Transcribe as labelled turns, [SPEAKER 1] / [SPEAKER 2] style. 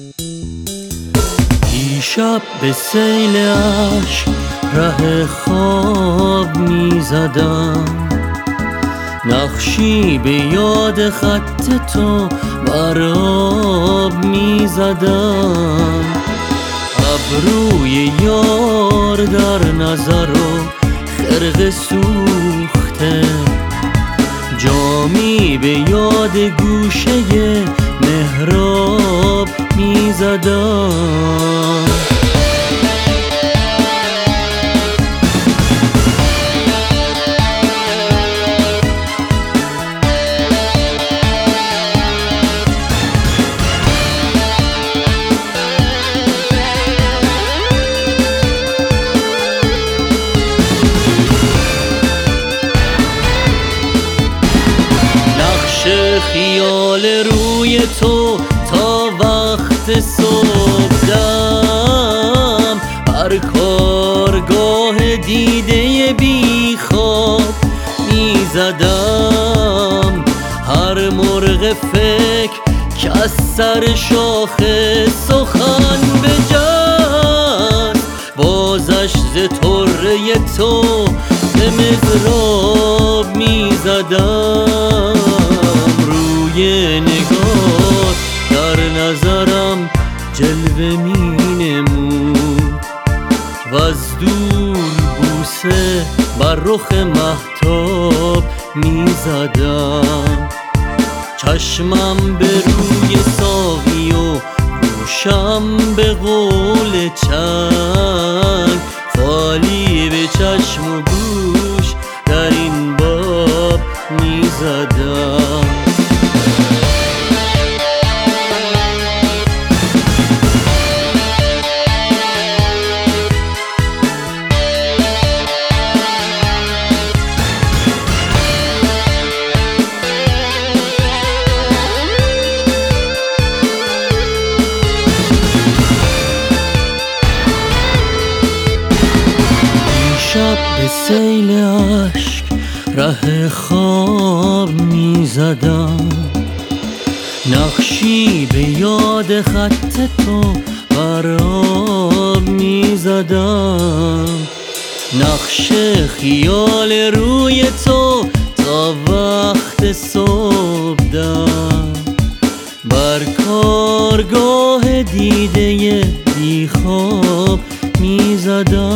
[SPEAKER 1] دیشب به سیل عشق ره خواب می زدم، نقشی به یاد خط تو بر آب می زدم. ابروی یار در نظر و خرقه سوخته، جامی به یاد گوشه محراب می زدم. خیال روی تو تا وقت صبحدم، هر کارگاه دیده بی خواب می زدم. هر مرغ فکر که از سر شاخه سخن بجست، بازش ز طره تو به مضراب می زدم. یه نگاه در نظرم جلوه می نمود و از دور بوسه بر رخ مهتاب می زدم. چشمم به روی ساقی و گوشم به قول چنگ، خالی به چشم و گوش در این باب می زدم. به سیل عشق ره خواب می زدم، نقشی به یاد خط تو بر آب می زدم. نقش خیال روی تو تا وقت صبحدم، بر کارگاه دیده بی خواب می زدم.